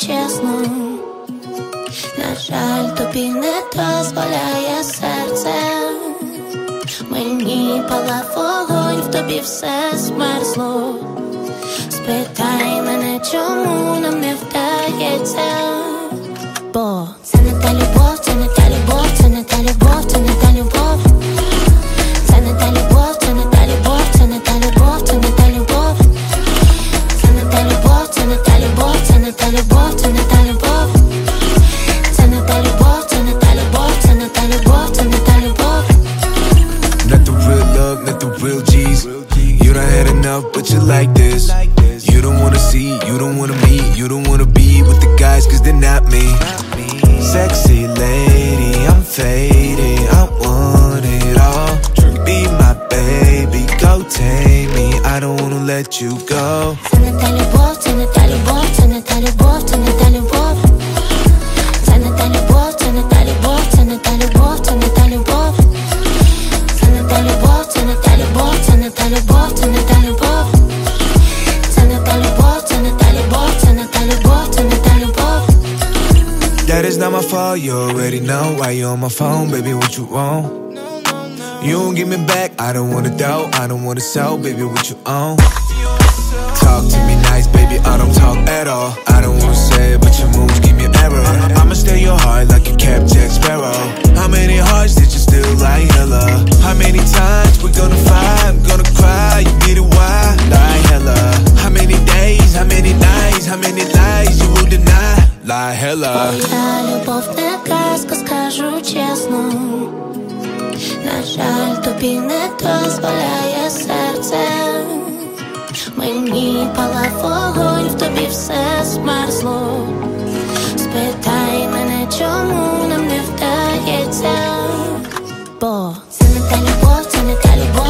чесно. На жаль, тобі не дозволяє серце. Мені палав вогонь, в тобі все змерзло. Спитай мене, чому нам не вдається. Бо це не та любов, це не та любов, це не та любов, це не та любов. Це не та любов, це не та любов, це не та любов, це не та любов. Це не та любов, це не та любов, це не та любов, це не та любов. Це не та любов, це не та любов, це не та любов, це не та любов. Not the real love, not the real G's. You done had enough, but you like this. You don't wanna see, you don't wanna meet, you don't wanna be with the guys, cause they're not me. Sexy lady, I'm faded, I want it all. Be my baby, go take me, I don't wanna let you go. Це не та любов, це не та любов, це не та любов, це не та любов. Це не та любов, це не та любов, це не та любов, це не та любов. Це не та любов, це не та любов, це не та любов, це не та любов. Це не та любов, це не та любов, це не та любов, це не та любов. That is not my fault, you already know why you on my phone, baby, what you want? You don't give me back, I don't wanna doubt, I don't wanna sell, baby, what you own? Talk to me nice, baby, I don't talk at all. I don't wanna say it, but your moves give me error. I'ma steal your heart like a Cap Jack Sparrow. How many hearts did you steal like hella? How many times we gonna fight, I'm gonna cry, you get it why? Like hella. How many days, how many nights, how many lies you will deny? Like hella. Твоя любов не казка, скажу чесно. На жаль, тобі не дозволяє серце. Мені палав вогонь, в тобі все змерзло. Спитай мене, чому нам не вдається. Бо це не та любов, це не та любов.